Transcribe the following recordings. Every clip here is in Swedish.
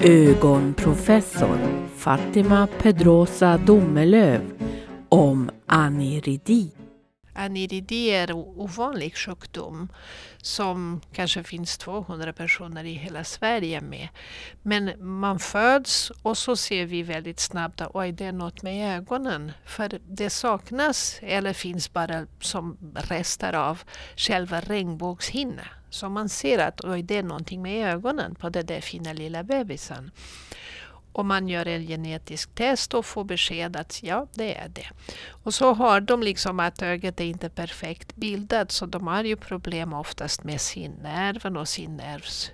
ögonprofessor Fatima Pedrosa Domelöv om aniridi. Aniridi är en ovanlig sjukdom som kanske finns 200 personer i hela Sverige med. Men man föds och så ser vi väldigt snabbt att det är något med ögonen. För det saknas eller finns bara som rester av själva regnbågshinnan. Så man ser att det är någonting med ögonen på det där fina lilla bebisen. Och man gör en genetisk test och får besked att ja, det är det. Och så har de liksom att ögat är inte perfekt bildat, så de har ju problem oftast med sinnnerven och sinnnervs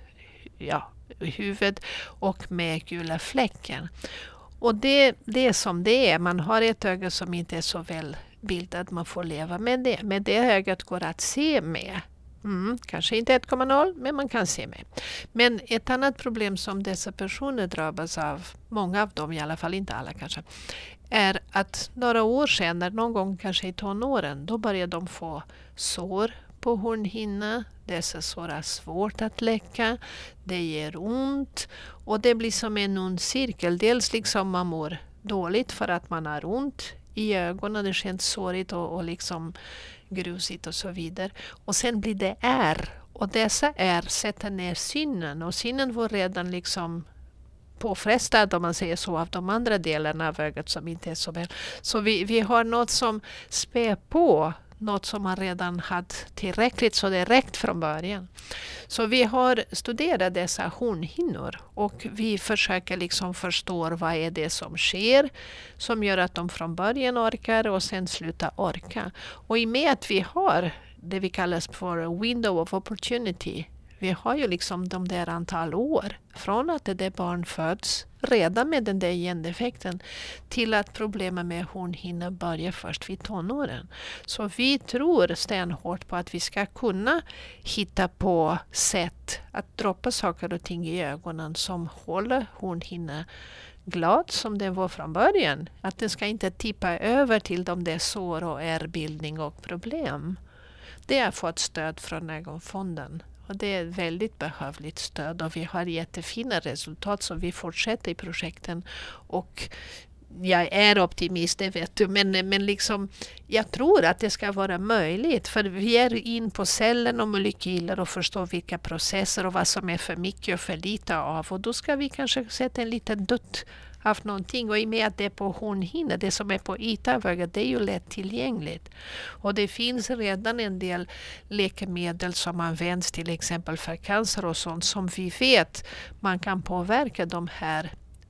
huvud och med gula fläcken. Och det är som det är. Man har ett öga som inte är så väl bildat, man får leva med det. Men det ögat går att se med. Kanske inte 1,0, men man kan se med. Men ett annat problem som dessa personer drabbas av, många av dem i alla fall, inte alla kanske, är att några år senare, någon gång kanske i tonåren, då börjar de få sår på hornhinnan. Dessa sår är svårt att läka, det ger ont och det blir som en ond cirkel. Dels liksom man mår dåligt för att man har ont i ögonen, det känns sårigt och liksom grusigt och så vidare. Och sen blir det ärr. Och dessa ärr sätter ner synen. Och synen var redan liksom påfrestad, om man säger så, av de andra delarna av ögat som inte är så väl. Så vi har något som spär på. Något som man redan hade tillräckligt så det räckt från början. Så vi har studerat dessa hornhinnor och vi försöker liksom förstå vad är det som sker som gör att de från början orkar och sen slutar orka. Och i och med att vi har det vi kallar för window of opportunity, vi har ju liksom de där antal år från att det där barn föds redan med den där gendefekten till att problemen med hornhinnan börjar först vid tonåren. Så vi tror stenhårt på att vi ska kunna hitta på sätt att droppa saker och ting i ögonen som håller hornhinnan glad som den var från början. Att den ska inte tippa över till de där sår och ärrbildning och problem. Det har fått stöd från Ögonfonden. Och det är ett väldigt behövligt stöd och vi har jättefina resultat så vi fortsätter i projekten och jag är optimist, det vet du, men liksom, jag tror att det ska vara möjligt för vi är in på cellen och molekyler och förstår vilka processer och vad som är för mycket och för lite av och då ska vi kanske sätta en liten dutt av någonting och i och med att det är på hornhinnan, det som är på ytan av ögat, det är ju lätt tillgängligt. Och det finns redan en del läkemedel som används till exempel för cancer och sånt som vi vet man kan påverka de här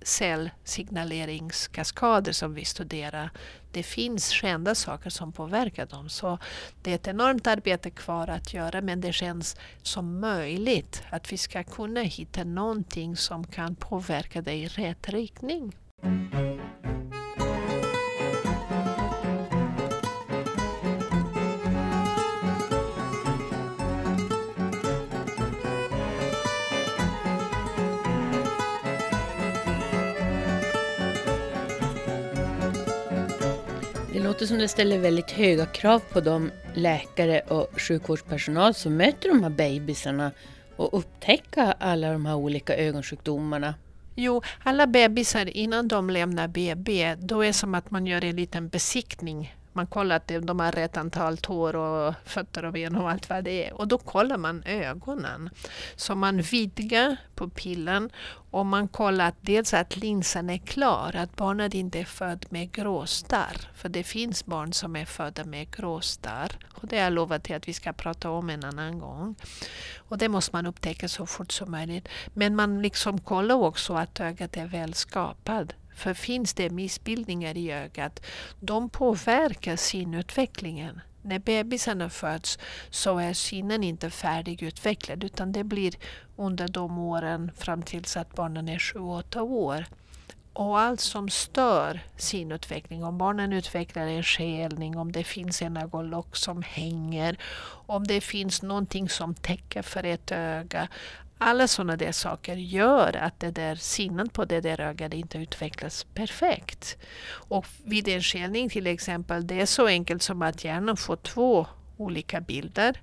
cellsignaleringskaskader som vi studerar. Det finns kända saker som påverkar dem. Så det är ett enormt arbete kvar att göra men det känns som möjligt att vi ska kunna hitta någonting som kan påverka det i rätt riktning. Det låter som det ställer väldigt höga krav på de läkare och sjukvårdspersonal som möter de här bebisarna och upptäcka alla de här olika ögonsjukdomarna. Jo, alla bebisar innan de lämnar BB, då är det som att man gör en liten besiktning. Man kollar att de har rätt antal tår och fötter och ben och allt vad det är. Och då kollar man ögonen. Så man vidgar pupillen och man kollar att dels att linsen är klar. Att barnet inte är född med gråstarr. För det finns barn som är födda med gråstarr. Och det har jag lovat till att vi ska prata om en annan gång. Och det måste man upptäcka så fort som möjligt. Men man liksom kollar också att ögat är väl skapad. För finns det missbildningar i ögat, de påverkar synutvecklingen. När bebisarna föds så är synen inte färdigutvecklad utan det blir under de åren fram tills att barnen är 7-8 år. Och allt som stör synutveckling, om barnen utvecklar en skelning, om det finns en ögonlock som hänger, om det finns någonting som täcker för ett öga, alla sådana där saker gör att det där sinnen på det där ögat inte utvecklas perfekt. Och vid en skelning till exempel, det är så enkelt som att hjärnan får 2 olika bilder.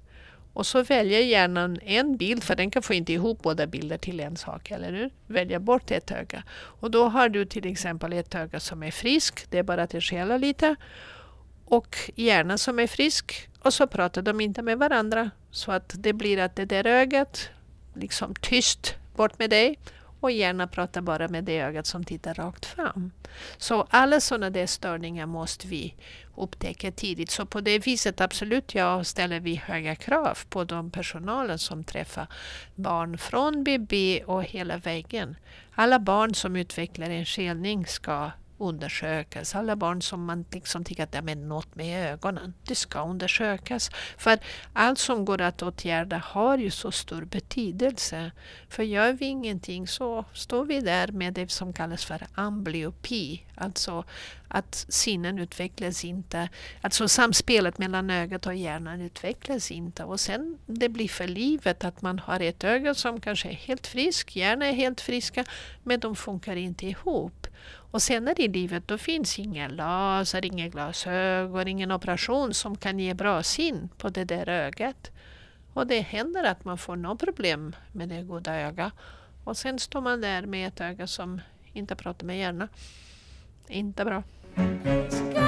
Och så väljer hjärnan en bild, för den kan få inte ihop båda bilder till en sak, eller hur? Välja bort ett öga. Och då har du till exempel ett öga som är frisk, det är bara att det skäller lite. Och hjärnan som är frisk, och så pratar de inte med varandra. Så att det blir att det där ögat, liksom tyst, bort med dig. Och hjärnan pratar bara med det ögat som tittar rakt fram. Så alla sådana där störningar måste vi upptäcka tidigt. Så på det viset absolut ställer vi höga krav på de personalen som träffar barn från BB och hela vägen. Alla barn som utvecklar en skelning ska undersökas. Alla barn som man liksom tycker att det är något med ögonen, det ska undersökas. För allt som går att åtgärda har ju så stor betydelse. För gör vi ingenting så står vi där med det som kallas för amblyopi. Alltså att sinnen utvecklas inte. Alltså samspelet mellan ögat och hjärnan utvecklas inte. Och sen det blir för livet att man har ett öga som kanske är helt frisk, hjärnan är helt friska, men de funkar inte ihop. Och senare i livet då finns ingen laser, ingen glasögon, ingen operation som kan ge bra syn på det där ögat. Och det händer att man får något problem med det goda ögat. Och sen står man där med ett öga som inte pratar med hjärnan. Inte bra.